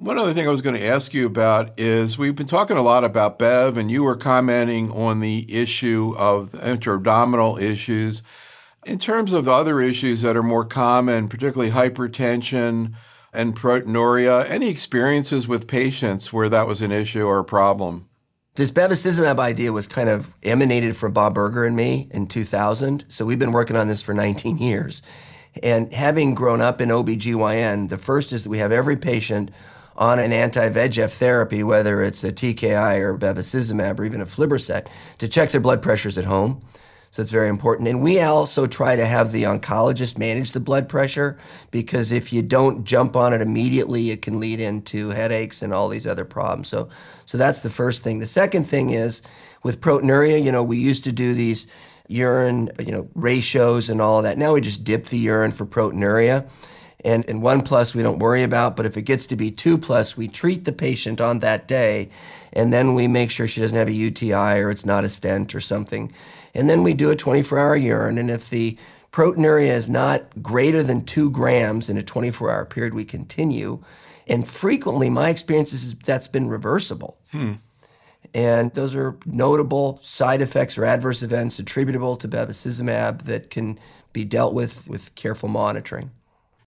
One other thing I was going to ask you about is we've been talking a lot about Bev, and you were commenting on the issue of the intra-abdominal issues. In terms of the other issues that are more common, particularly hypertension and proteinuria, any experiences with patients where that was an issue or a problem? This bevacizumab idea was kind of emanated from Bob Berger and me in 2000. So we've been working on this for 19 years. And having grown up in OBGYN, the first is that we have every patient on an anti-VEGF therapy, whether it's a TKI or bevacizumab or even aflibercept, to check their blood pressures at home. So it's very important. And we also try to have the oncologist manage the blood pressure, because if you don't jump on it immediately, it can lead into headaches and all these other problems. So that's the first thing. The second thing is with proteinuria, we used to do these urine, ratios and all of that. Now we just dip the urine for proteinuria. And 1+ we don't worry about, but if it gets to be 2+, we treat the patient on that day, and then we make sure she doesn't have a UTI or it's not a stent or something. And then we do a 24-hour urine, and if the proteinuria is not greater than 2 grams in a 24-hour period, we continue. And frequently, my experience is that's been reversible. And those are notable side effects or adverse events attributable to bevacizumab that can be dealt with careful monitoring.